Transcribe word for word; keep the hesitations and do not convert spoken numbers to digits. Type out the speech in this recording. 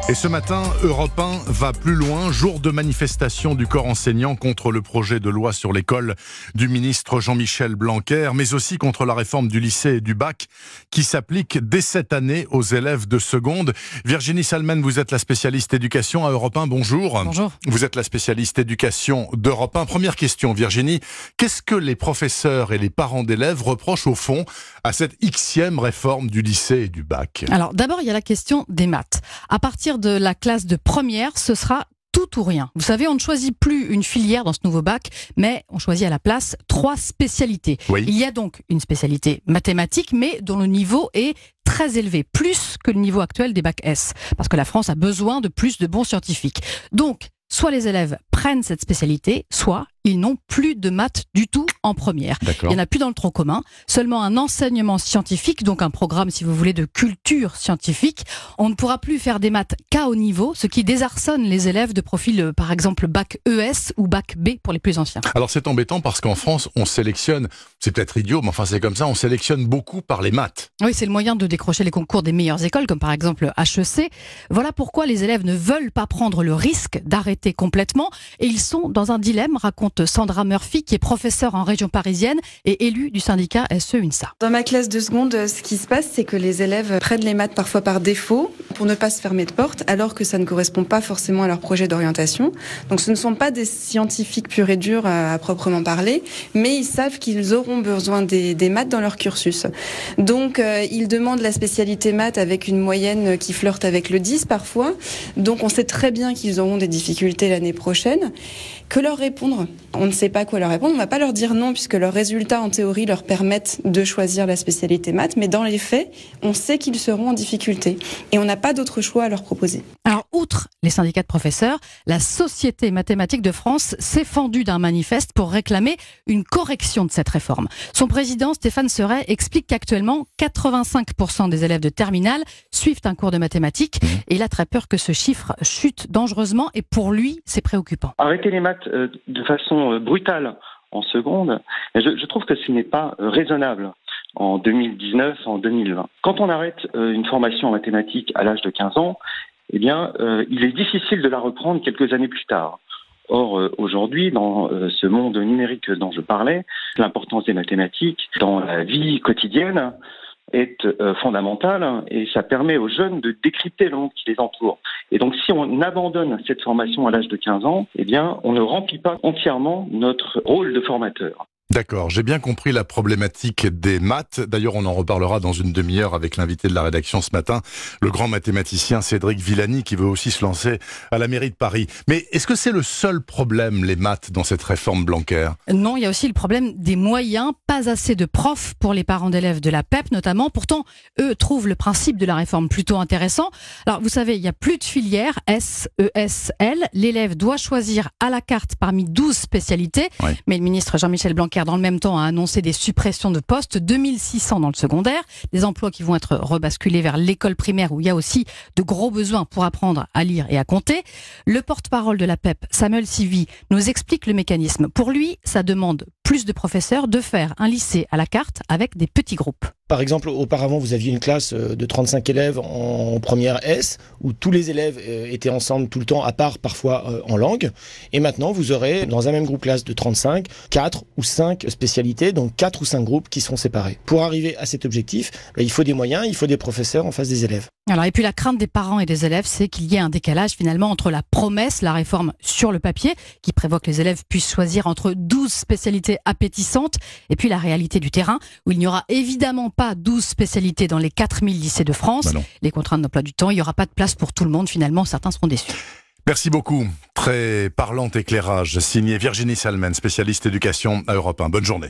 Et ce matin, Europe un va plus loin. Jour de manifestation du corps enseignant contre le projet de loi sur l'école du ministre Jean-Michel Blanquer, mais aussi contre la réforme du lycée et du bac qui s'applique dès cette année aux élèves de seconde. Virginie Salmen, vous êtes la spécialiste éducation à Europe un. Bonjour. Bonjour. Vous êtes la spécialiste éducation d'Europe un. Première question, Virginie. Qu'est-ce que les professeurs et les parents d'élèves reprochent au fond à cette Xème réforme du lycée et du bac? Alors d'abord, il y a la question des maths. À partir de la classe de première, ce sera tout ou rien. Vous savez, on ne choisit plus une filière dans ce nouveau bac, mais on choisit à la place trois spécialités. Oui. Il y a donc une spécialité mathématique, mais dont le niveau est très élevé, plus que le niveau actuel des bacs S, parce que la France a besoin de plus de bons scientifiques. Donc, soit les élèves prennent cette spécialité, soit ils n'ont plus de maths du tout en première. D'accord. Il n'y en a plus dans le tronc commun, seulement un enseignement scientifique, donc un programme, si vous voulez, de culture scientifique. On ne pourra plus faire des maths qu'à haut niveau, ce qui désarçonne les élèves de profil, par exemple, bac E S ou bac B pour les plus anciens. Alors c'est embêtant parce qu'en France, on sélectionne, c'est peut-être idiot, mais enfin c'est comme ça, on sélectionne beaucoup par les maths. Oui, c'est le moyen de décrocher les concours des meilleures écoles, comme par exemple H E C. Voilà pourquoi les élèves ne veulent pas prendre le risque d'arrêter complètement, et ils sont dans un dilemme, raconte Sandra Murphy, qui est professeure en région parisienne et élue du syndicat S E UNSA. Dans ma classe de seconde, ce qui se passe, c'est que les élèves prennent les maths parfois par défaut pour ne pas se fermer de porte, alors que ça ne correspond pas forcément à leur projet d'orientation. Donc ce ne sont pas des scientifiques purs et durs à, à proprement parler, mais ils savent qu'ils auront besoin des, des maths dans leur cursus. Donc euh, ils demandent la spécialité maths avec une moyenne qui flirte avec le dix parfois. Donc on sait très bien qu'ils auront des difficultés l'année prochaine. Que leur répondre ? On ne sait pas quoi leur répondre. On ne va pas leur dire non, puisque leurs résultats en théorie leur permettent de choisir la spécialité maths, mais dans les faits, on sait qu'ils seront en difficulté et on n'a pas d'autre choix à leur proposer. Alors, outre les syndicats de professeurs, la Société mathématique de France s'est fendue d'un manifeste pour réclamer une correction de cette réforme. Son président, Stéphane Seret, explique qu'actuellement, quatre-vingt-cinq pour cent des élèves de terminale suivent un cours de mathématiques et il a très peur que ce chiffre chute dangereusement et pour lui, c'est préoccupant. Arrêter les maths euh, de façon euh, brutale en seconde, je, je trouve que ce n'est pas euh, raisonnable en deux mille dix-neuf, en deux mille vingt. Quand on arrête euh, une formation en mathématiques à l'âge de quinze ans, eh bien, euh, il est difficile de la reprendre quelques années plus tard. Or, euh, aujourd'hui, dans euh, ce monde numérique dont je parlais, l'importance des mathématiques dans la vie quotidienne est euh, fondamentale et ça permet aux jeunes de décrypter le monde qui les entoure. Et donc, si on abandonne cette formation à l'âge de quinze ans, eh bien, on ne remplit pas entièrement notre rôle de formateur. D'accord, j'ai bien compris la problématique des maths. D'ailleurs, on en reparlera dans une demi-heure avec l'invité de la rédaction ce matin, le grand mathématicien Cédric Villani, qui veut aussi se lancer à la mairie de Paris. Mais est-ce que c'est le seul problème, les maths, dans cette réforme Blanquer ? Non, il y a aussi le problème des moyens. Pas assez de profs pour les parents d'élèves de la P E P notamment. Pourtant, eux trouvent le principe de la réforme plutôt intéressant. Alors, vous savez, il n'y a plus de filière S, E, S, L. L'élève doit choisir à la carte parmi douze spécialités. Ouais. Mais le ministre Jean-Michel Blanquer, dans le même temps, a annoncé des suppressions de postes, deux mille six cents dans le secondaire, des emplois qui vont être rebasculés vers l'école primaire où il y a aussi de gros besoins pour apprendre à lire et à compter. Le porte-parole de la P E P, Samuel Sivy, nous explique le mécanisme. Pour lui, ça demande plus de professeurs de faire un lycée à la carte avec des petits groupes. Par exemple, auparavant, vous aviez une classe de trente-cinq élèves en première S, où tous les élèves étaient ensemble tout le temps, à part parfois en langue. Et maintenant, vous aurez, dans un même groupe classe de trente-cinq, quatre ou cinq spécialités, donc quatre ou cinq groupes qui sont séparés. Pour arriver à cet objectif, il faut des moyens, il faut des professeurs en face des élèves. Alors, et puis la crainte des parents et des élèves, c'est qu'il y ait un décalage finalement entre la promesse, la réforme sur le papier, qui prévoit que les élèves puissent choisir entre douze spécialités appétissantes, et puis la réalité du terrain, où il n'y aura évidemment pas douze spécialités dans les quatre mille lycées de France. Bah non. Les contraintes d'emploi du temps, il n'y aura pas de place pour tout le monde. Finalement, certains seront déçus. Merci beaucoup. Très parlant éclairage, signé Virginie Salmen, spécialiste éducation à Europe un. Bonne journée.